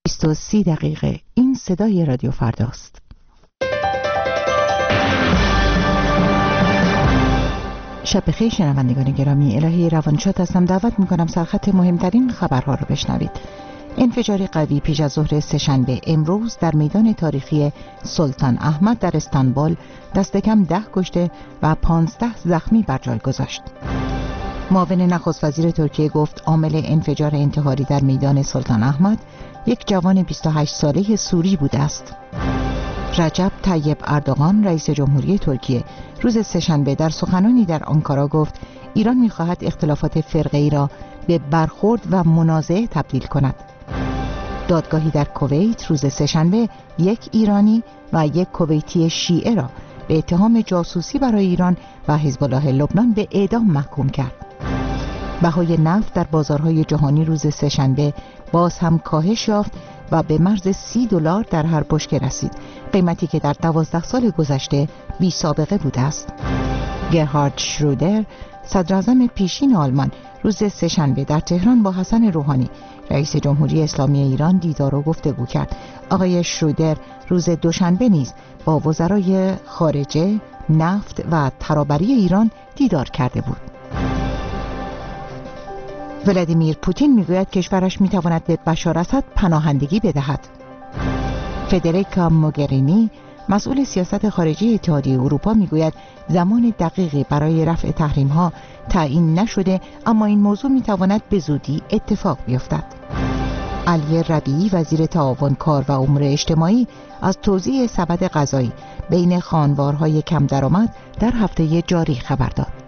8:30 این صدای رادیو فرداست. شب بخیر شنوندگان گرامی، الهی روانشاد هستم. دعوت میکنم سرخط مهمترین خبرها رو بشنوید. انفجاری قوی پیش از ظهر سه‌شنبه امروز در میدان تاریخی سلطان احمد در استانبول دست کم 10 کشته و 15 زخمی بر جای گذاشت. معاون نخست وزیر ترکیه گفت عامل انفجار انتحاری در میدان سلطان احمد یک جوان 28 ساله سوری بوده است. رجب طیب اردوغان رئیس جمهوری ترکیه روز سه‌شنبه در سخنانی در آنکارا گفت ایران می‌خواهد اختلافات فرقه‌ای را به برخورد و منازعه تبدیل کند. دادگاهی در کویت روز سه‌شنبه یک ایرانی و یک کویتی شیعه را به اتهام جاسوسی برای ایران و حزب الله لبنان به اعدام محکوم کرد. بهای نفت در بازارهای جهانی روز سه‌شنبه باز هم کاهش یافت و به مرز $30 در هر بشکه رسید، قیمتی که در 12 سال گذشته بی سابقه بوده است. گرهارد شرودر صدراعظم پیشین آلمان روز سه‌شنبه در تهران با حسن روحانی رئیس جمهوری اسلامی ایران دیدار و گفتگو کرد. آقای شرودر روز دوشنبه نیز با وزرای خارجه، نفت و ترابری ایران دیدار کرده بود. ولادیمیر پوتین میگوید کشورش میتواند به بشار اسد پناهندگی بدهد. فدریکا موگرینی مسئول سیاست خارجی اتحادیه اروپا میگوید زمان دقیقی برای رفع تحریم‌ها تعیین نشده، اما این موضوع میتواند به زودی اتفاق بیفتد. علی ربیعی وزیر تعاون کار و امور اجتماعی از توزیع سبد غذایی بین خانوارهای کم درآمد در هفته جاری خبر داد.